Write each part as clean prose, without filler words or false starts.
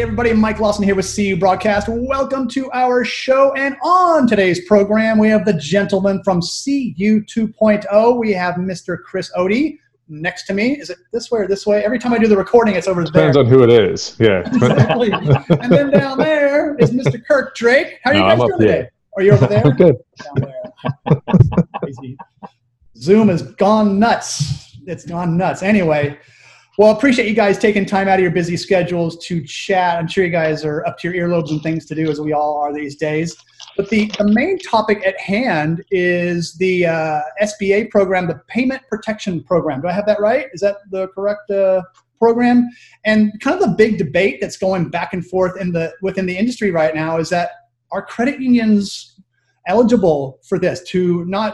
everybody. Mike Lawson here with CU Broadcast. Welcome to our show. And on today's program, we have the gentleman from CU 2.0. We have Mr. Chris Odie next to me. Is it this way or this way? Every time I do the recording, it's over there. Depends on who it is. Yeah. Exactly. And then down there is Mr. Kirk Drake. How are you guys doing today? Are you over there? I'm good. Down there. Zoom has gone nuts. It's gone nuts. Anyway. Well, appreciate you guys taking time out of your busy schedules to chat. I'm sure you guys are up to your earlobes and things to do, as we all are these days. But the main topic at hand is the SBA program, the Payment Protection Program. Do I have that right? Is that the correct program? And kind of the big debate that's going back and forth within the industry right now is that are credit unions eligible for this to not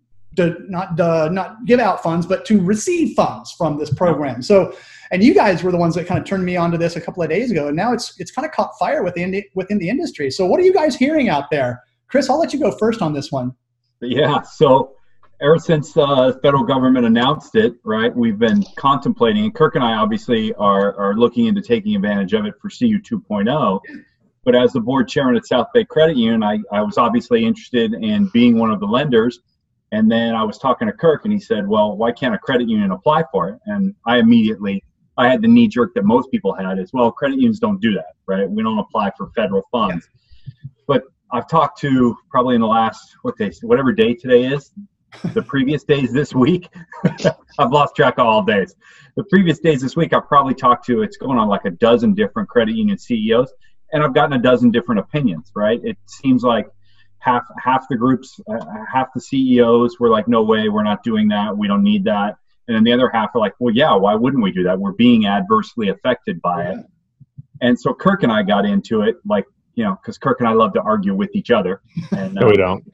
give out funds, but to receive funds from this program. So, and you guys were the ones that kind of turned me onto this a couple of days ago, and now it's kind of caught fire within the industry. So what are you guys hearing out there? Chris, I'll let you go first on this one. Yeah, so ever since the federal government announced it, right, we've been contemplating, and Kirk and I obviously are looking into taking advantage of it for CU 2.0. But as the board chairman at South Bay Credit Union, I was obviously interested in being one of the lenders. And then I was talking to Kirk, and he said, well, why can't a credit union apply for it? And I had the knee jerk that most people had is, well, credit unions don't do that, right? We don't apply for federal funds. Yeah. But I've talked to probably in the last, whatever day today is, the previous days this week, I've lost track of all days. The previous days this week, I've probably talked to, it's going on like a dozen different credit union CEOs, and I've gotten a dozen different opinions, right? It seems like half the groups, half the CEOs were like, no way, we're not doing that. We don't need that. And then the other half are like, well, yeah, why wouldn't we do that? We're being adversely affected by it. And so Kirk and I got into it, like, you know, because Kirk and I love to argue with each other. And, no, we don't.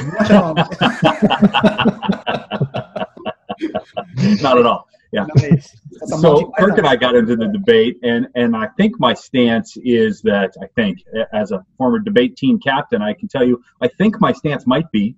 Not at all. Yeah. Nice. So Kirk and I got into the debate, and I think my stance is that as a former debate team captain, I can tell you, I think my stance might be,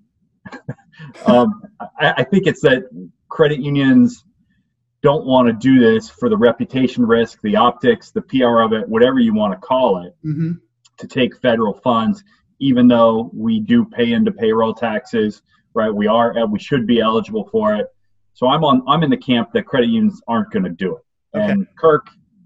I think it's that credit unions don't want to do this for the reputation risk, the optics, the PR of it, whatever you want to call it, to take federal funds, even though we do pay into payroll taxes, right? We should be eligible for it. So I'm in the camp that credit unions aren't going to do it. Okay. And Kirk,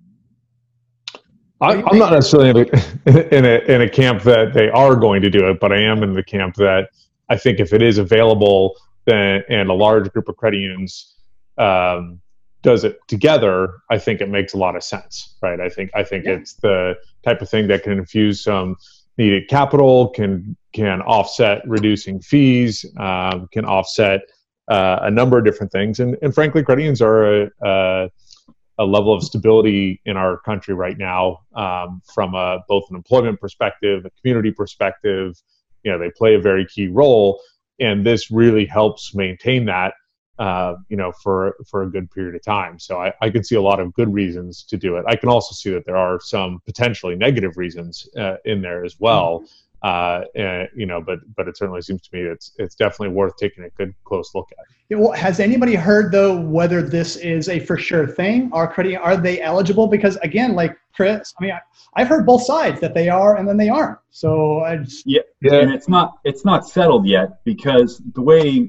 I'm not necessarily in a camp that they are going to do it, but I am in the camp that I think if it is available, and a large group of credit unions does it together, I think it makes a lot of sense, right? I think it's the type of thing that can infuse some needed capital, can offset reducing fees, can offset a number of different things, and frankly, credit unions are a level of stability in our country right now, from both an employment perspective, a community perspective. You know, they play a very key role, and this really helps maintain that, for a good period of time. So I can see a lot of good reasons to do it. I can also see that there are some potentially negative reasons in there as well. But it certainly seems to me it's definitely worth taking a good close look at. Yeah, well, has anybody heard though whether this is a for sure thing? Are they eligible? Because again, like Chris, I mean, I've heard both sides that they are and then they aren't. So and it's not settled yet, because the way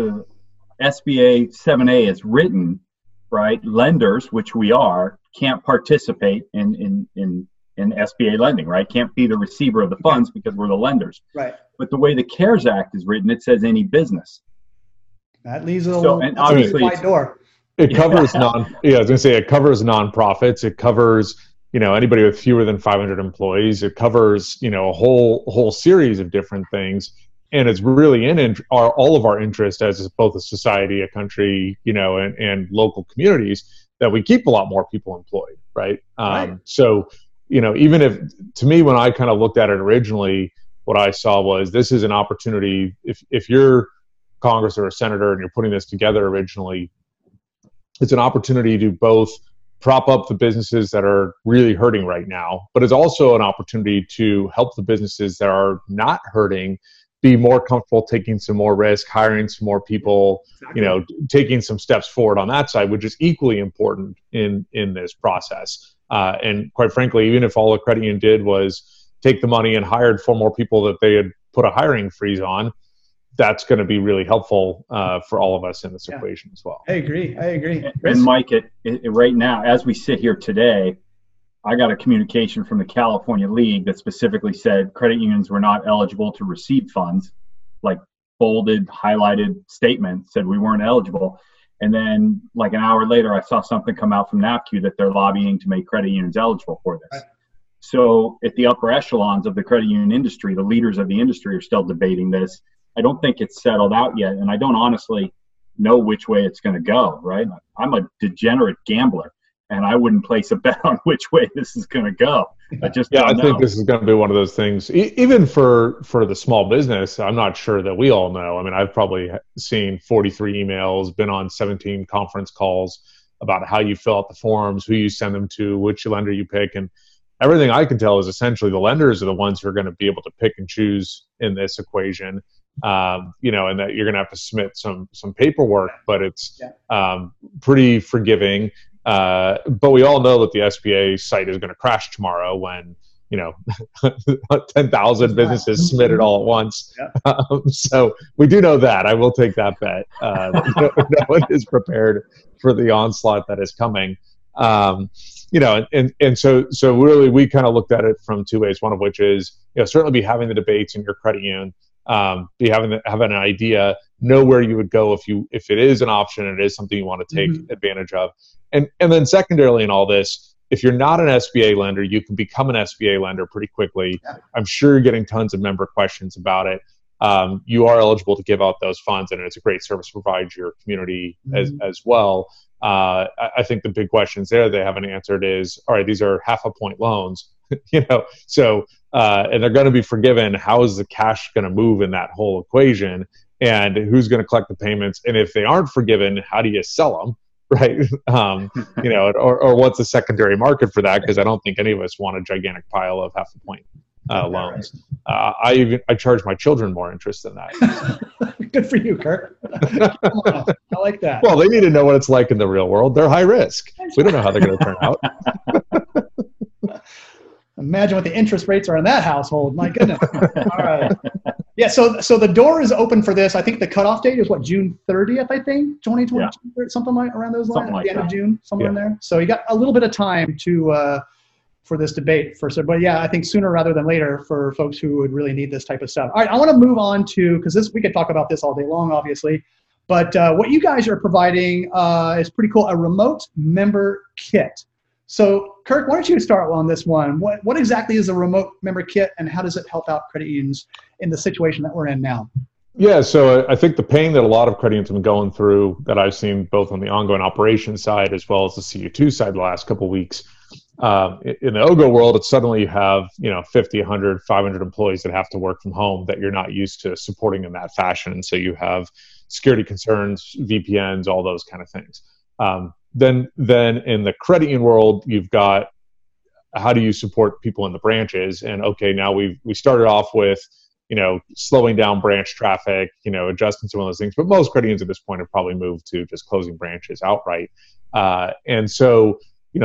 SBA 7A is written, right? Lenders, which we are, can't participate in SBA lending, right? Can't be the receiver of the funds because we're the lenders. Right. But the way the CARES Act is written, it says any business. That leaves a wide door. It covers it covers nonprofits. It covers, anybody with fewer than 500 employees. It covers, a whole series of different things. And it's really in all of our interest as both a society, a country, and local communities, that we keep a lot more people employed, right? So, even if, to me, when I kind of looked at it originally, what I saw was this is an opportunity. If you're Congress or a senator and you're putting this together originally, it's an opportunity to both prop up the businesses that are really hurting right now, but it's also an opportunity to help the businesses that are not hurting be more comfortable taking some more risk, hiring some more people, taking some steps forward on that side, which is equally important in this process. And quite frankly, even if all a credit union did was take the money and hired 4 more people that they had put a hiring freeze on, that's going to be really helpful for all of us in this equation as well. I agree. And Mike, right now, as we sit here today, I got a communication from the California League that specifically said credit unions were not eligible to receive funds, like bolded, highlighted statement said we weren't eligible. And then like an hour later, I saw something come out from NAPQ that they're lobbying to make credit unions eligible for this. Right. So at the upper echelons of the credit union industry, the leaders of the industry are still debating this. I don't think it's settled out yet. And I don't honestly know which way it's going to go, right? I'm a degenerate gambler, and I wouldn't place a bet on which way this is going to go. I just don't know. Think this is going to be one of those things. Even for the small business, I'm not sure that we all know. I mean, I've probably seen 43 emails, been on 17 conference calls about how you fill out the forms, who you send them to, which lender you pick, and everything I can tell is essentially the lenders are the ones who are going to be able to pick and choose in this equation. And that you're going to have to submit some paperwork, but it's pretty forgiving. But we all know that the SBA site is going to crash tomorrow when 10,000 businesses submit it all at once. Yeah. So we do know that. I will take that bet. No one is prepared for the onslaught that is coming. So really we kind of looked at it from 2 ways. One of which is certainly be having the debates in your credit union. Be having an idea, know where you would go if it is an option and it is something you want to take advantage of, and then secondarily in all this, if you're not an SBA lender, you can become an SBA lender pretty quickly. Yeah. I'm sure you're getting tons of member questions about it. You are eligible to give out those funds, and it's a great service to provide your community as well. I think the big questions there they haven't answered is, all right, these are half a point loans, so. And they're going to be forgiven. How is the cash going to move in that whole equation? And who's going to collect the payments? And if they aren't forgiven, how do you sell them? Right. Or what's the secondary market for that? Because I don't think any of us want a gigantic pile of half a point loans. I charge my children more interest than that. Good for you, Kurt. I like that. Well, they need to know what it's like in the real world. They're high risk. We don't know how they're going to turn out. Imagine what the interest rates are in that household. My goodness. All right. Yeah, so the door is open for this. I think the cutoff date is June 30th, I think, 2022, something like around those lines, at the end of June, somewhere in there. So you got a little bit of time to for this debate but yeah, I think sooner rather than later for folks who would really need this type of stuff. All right, I want to move on to, because we could talk about this all day long, obviously, but what you guys are providing is pretty cool, a remote member kit. So, Kirk, why don't you start on this one? What exactly is a remote member kit, and how does it help out credit unions in the situation that we're in now? Yeah, so I think the pain that a lot of credit unions have been going through, that I've seen both on the ongoing operations side as well as the CU2 side the last couple of weeks, in the OGO world, it's suddenly you have 50, 100, 500 employees that have to work from home that you're not used to supporting in that fashion. And so you have security concerns, VPNs, all those kind of things. Then in the credit union world, you've got how do you support people in the branches? And okay, now we started off with slowing down branch traffic, adjusting some of those things. But most credit unions at this point have probably moved to just closing branches outright. And so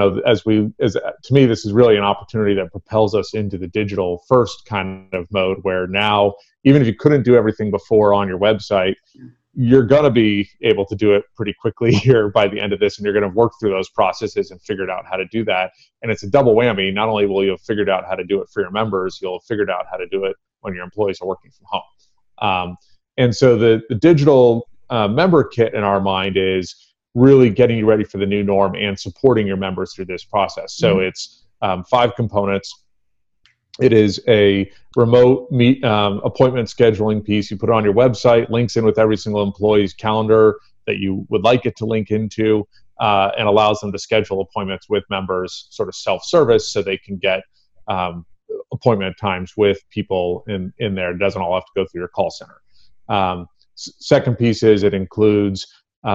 to me, this is really an opportunity that propels us into the digital first kind of mode, where now even if you couldn't do everything before on your website, you're going to be able to do it pretty quickly here by the end of this, and you're going to work through those processes and figured out how to do that. And it's a double whammy. Not only will you have figured out how to do it for your members, you'll have figured out how to do it when your employees are working from home. And so the digital member kit in our mind is really getting you ready for the new norm and supporting your members through this process. So it's 5 components. It is a remote appointment scheduling piece. You put it on your website, links in with every single employee's calendar that you would like it to link into, and allows them to schedule appointments with members sort of self-service so they can get appointment times with people in there. It doesn't all have to go through your call center. Second piece is it includes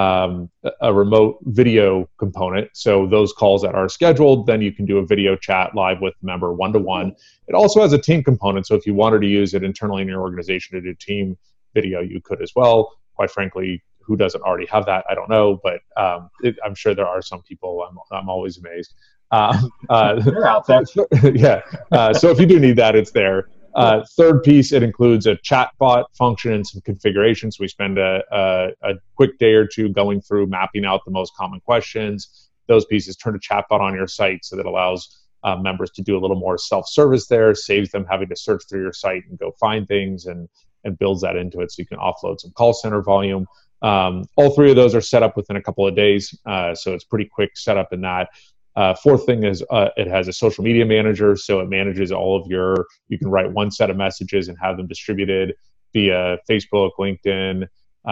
a remote video component. So those calls that are scheduled, then you can do a video chat live with the member one-to-one. It also has a team component. So if you wanted to use it internally in your organization to do team video, you could as well. Quite frankly, who doesn't already have that? I don't know, but I'm sure there are some people. I'm always amazed. They're out there. Yeah. So if you do need that, it's there. Third piece, it includes a chatbot function and some configurations. We spend a quick day or two going through mapping out the most common questions. Those pieces turn a chatbot on your site, so that allows members to do a little more self-service there, saves them having to search through your site and go find things, and builds that into it so you can offload some call center volume. All three of those are set up within a couple of days, so it's pretty quick setup in that. Fourth thing is it has a social media manager, so it manages all of you can write one set of messages and have them distributed via Facebook, LinkedIn,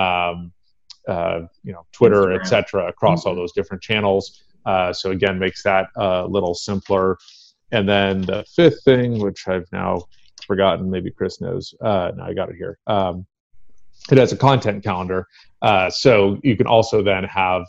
Twitter, Instagram, etc., across all those different channels. So again, makes that a little simpler. And then the fifth thing, which I've now forgotten, maybe Chris knows. No, I got it here. It has a content calendar, so you can also then have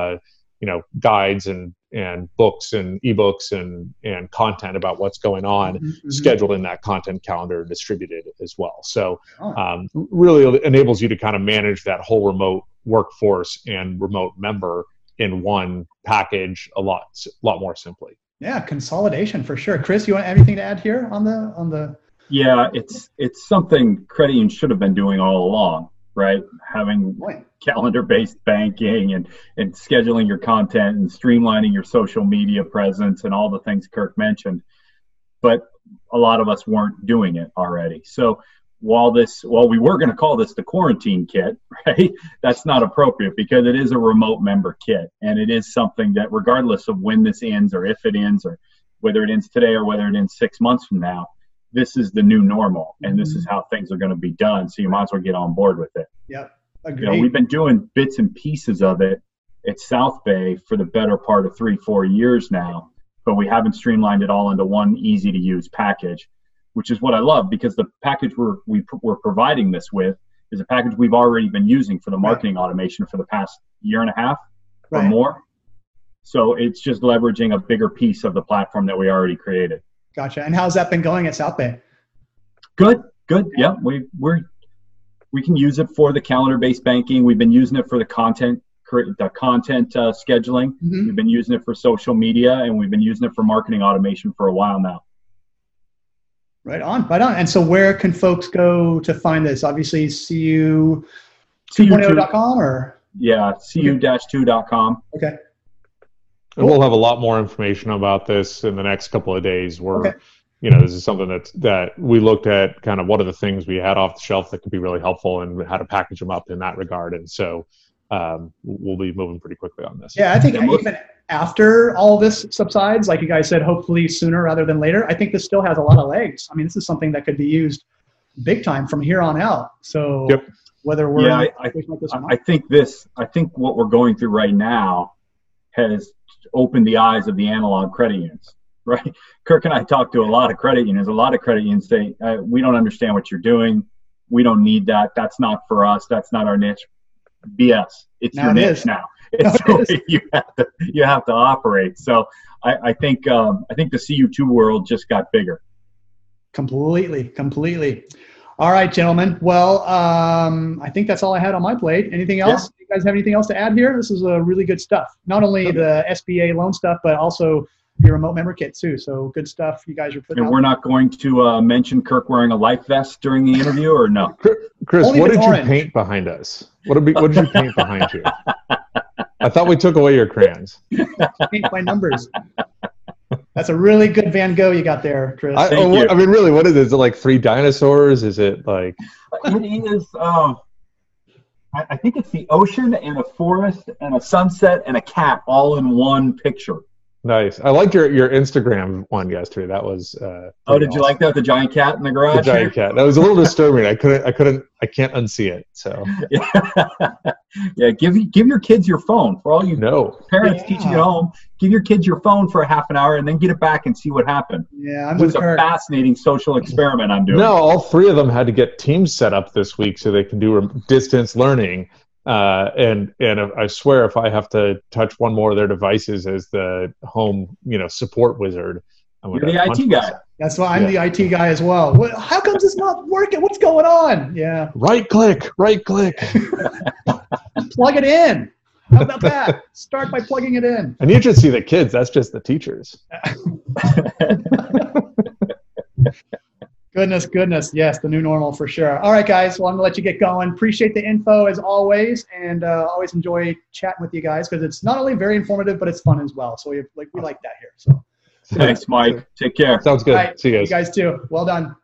guides and books and ebooks and content about what's going on scheduled in that content calendar, distributed as well. So really enables you to kind of manage that whole remote workforce and remote member in one package a lot more simply. Yeah, consolidation for sure. Chris, you want anything to add here on the? Yeah, it's something credit unions should have been doing all along, right? Having calendar-based banking and scheduling your content and streamlining your social media presence and all the things Kirk mentioned. But a lot of us weren't doing it already. So while we were going to call this the quarantine kit, right? That's not appropriate because it is a remote member kit. And it is something that regardless of when this ends or if it ends or whether it ends today or whether it ends 6 months from now, this is the new normal, and this is how things are going to be done. So you might as well get on board with it. Yep, agreed. We've been doing bits and pieces of it at South Bay for the better part of 3-4 years now, but we haven't streamlined it all into one easy-to-use package, which is what I love, because the package we're providing this with is a package we've already been using for the marketing automation for the past year and a half or more. So it's just leveraging a bigger piece of the platform that we already created. Gotcha. And how's that been going at South Bay? Good. Yeah, we can use it for the calendar-based banking. We've been using it for the content scheduling. We've been using it for social media, and we've been using it for marketing automation for a while now. Right on. And so where can folks go to find this? Obviously, cu2.0.com or? Yeah, cu-2.com. Okay. And we'll have a lot more information about this in the next couple of days. This is something that we looked at, kind of what are the things we had off the shelf that could be really helpful and how to package them up in that regard. And so we'll be moving pretty quickly on this. Yeah, I think even after all this subsides, like you guys said, hopefully sooner rather than later, I think this still has a lot of legs. I mean, this is something that could be used big time from here on out. So whether we're I think what we're going through right now has opened the eyes of the analog credit unions, right? Kirk and I talk to a lot of credit unions. A lot of credit unions say, we don't understand what you're doing. We don't need that. That's not for us. That's not our niche. BS. It's your niche now. It's the way you have to operate. So I think the CU2 world just got bigger. Completely. All right, gentlemen. Well, I think that's all I had on my plate. Anything else? You guys have anything else to add here? This is really good stuff. Not only the SBA loan stuff, but also your remote member kit too. So good stuff you guys are putting out. And we're not going to mention Kirk wearing a life vest during the interview, or no? Chris, what did you paint behind us? What did you paint behind you? I thought we took away your crayons. Paint by numbers. That's a really good Van Gogh you got there, Chris. I mean, really, what is it? Is it like 3 dinosaurs? Is it like? It is. I think it's the ocean and a forest and a sunset and a cat all in one picture. Nice. I liked your Instagram one yesterday. That was. Did you like that? The giant cat in the garage. The giant cat. That was a little disturbing. I can't unsee it. So. Yeah. Give your kids your phone for all you parents teaching at home. Give your kids your phone for a half an hour and then get it back and see what happened. Yeah, it's a fascinating social experiment I'm doing. No, all 3 of them had to get teams set up this week so they can do distance learning. And I swear, if I have to touch one more of their devices as the home, support wizard, you're the IT guy. That's why I'm the IT guy as well. How comes it's not working? What's going on? Yeah. Right click. Plug it in. How about that? Start by plugging it in. And you should see the kids. That's just the teachers. Goodness. Yes, the new normal for sure. All right, guys. Well, I'm gonna let you get going. Appreciate the info as always, and always enjoy chatting with you guys because it's not only very informative, but it's fun as well. So we like that here. So Thanks, Mike. Take care. Sounds good. all right, See you guys. You guys too. Well done.